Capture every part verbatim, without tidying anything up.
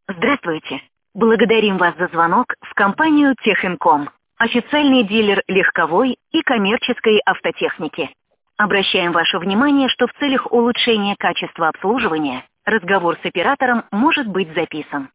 Здравствуйте. Благодарим вас за звонок в компанию Техинком, официальный дилер легковой и коммерческой автотехники. Обращаем ваше внимание, что в целях улучшения качества обслуживания разговор с оператором может быть записан.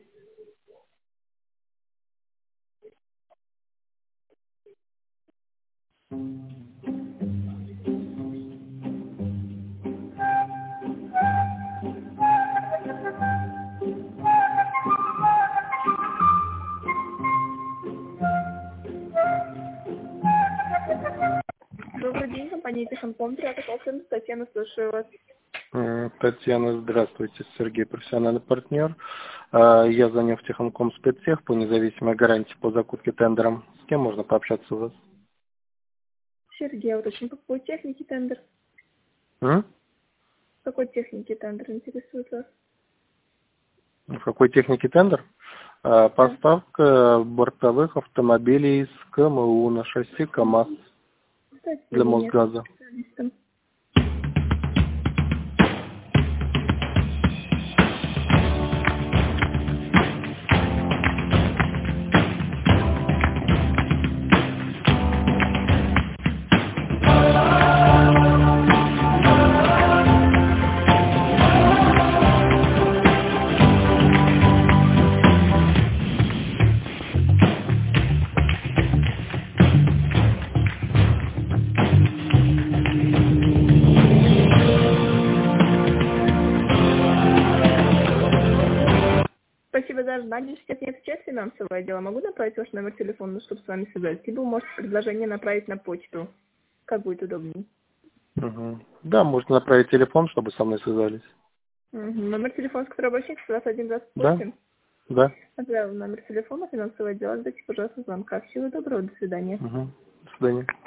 Добрый день, компания Техинком, оператор колл-центр, Татьяна, слушаю вас. М, Татьяна, здравствуйте, Сергей, профессиональный партнер. А, Я звоню в Техинком спецтех по независимой гарантии по закупке тендером. С кем можно пообщаться у вас? Сергей, а уточни, по какой технике тендер? М? В какой технике тендер интересует вас? В какой технике тендер? А, Поставка бортовых автомобилей с КМУ на шасси КАМАЗ Кстати, для или нет, Мосгаза. специалистом. Спасибо за ожидание. Сейчас нет сейчас финансовое отдела. Могу направить ваш номер телефона, чтобы с вами связаться? Либо вы можете предложение направить на почту. Как будет удобнее. Мгм. Да, можно направить телефон, чтобы со мной связались. Угу. Номер телефона, с которого обращается, двадцать один двадцать Да? восемь. Да. Отправил номер телефона финансового отдела. Ждите, пожалуйста, звонка. Всего доброго. До свидания. Угу. До свидания.